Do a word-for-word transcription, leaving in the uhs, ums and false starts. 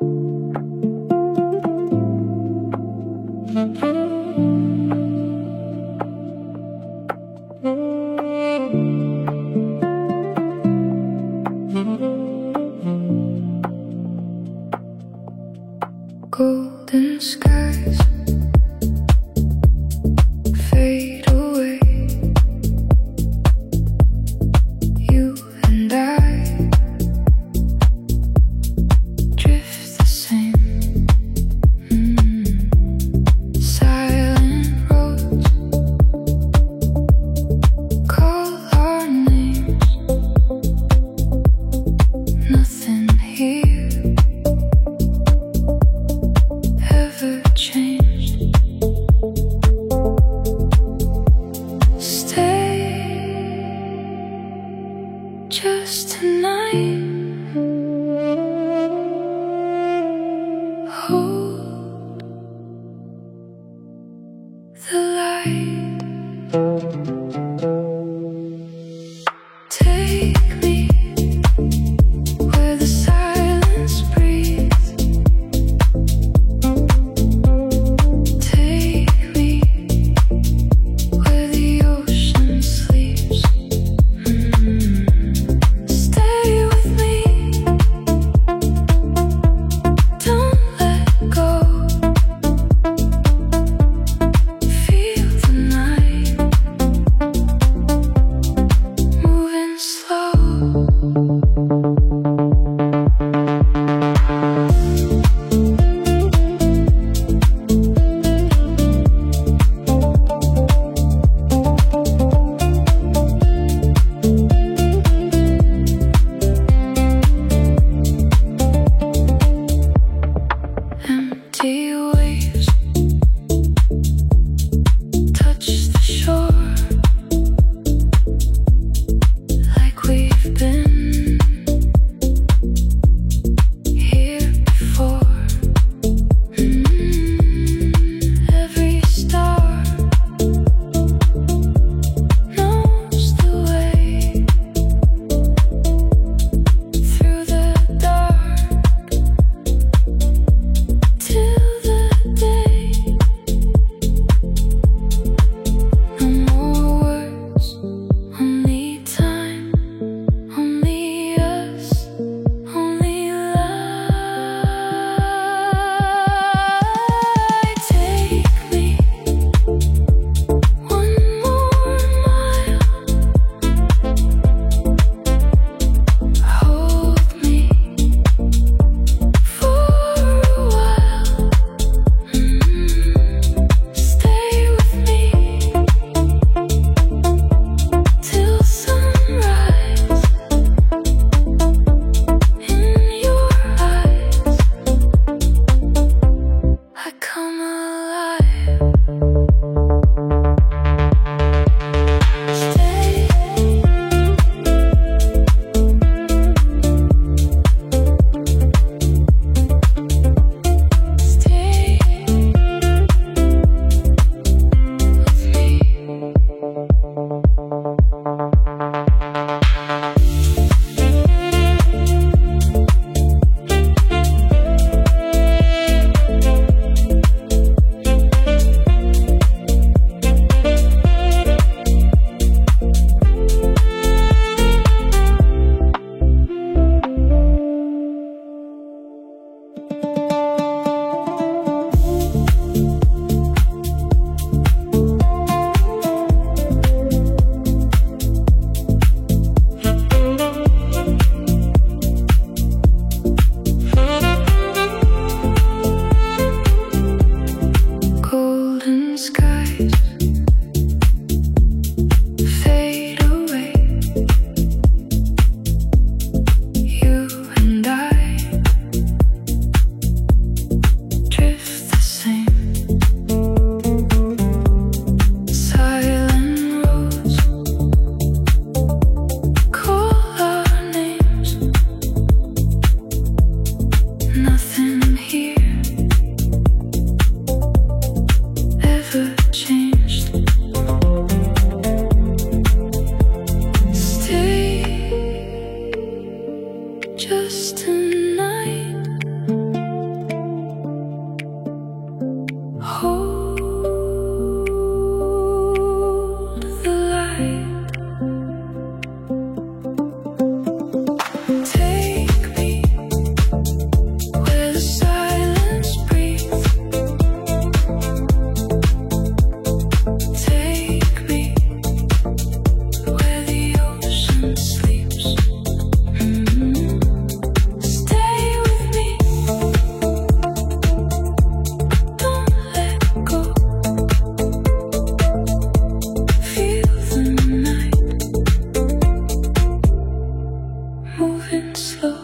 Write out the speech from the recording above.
Golden skies fade away. You and I drift the same. Mm. Silent roads call our names. Nothing here ever changed. Stay just tonight. Hold the light. Take me where the silence breathes. Take me where the ocean sleeps. Mm. Stay with me. Don't let go. Feel the night moving slow. Empty waves touch the shore like we've been here before. Mm. Every star knows the way through the dark till the day. No more words, only time, only us, only light. Take me one more mile. Hold me for a while. Mm. Stay with me till sunrise. In your eyes, I come alive. Stay. Stay with me. Golden skies fade away. You and I drift the same. Silent roads call our names. Nothing here ever changed. Stay just tonight. slow.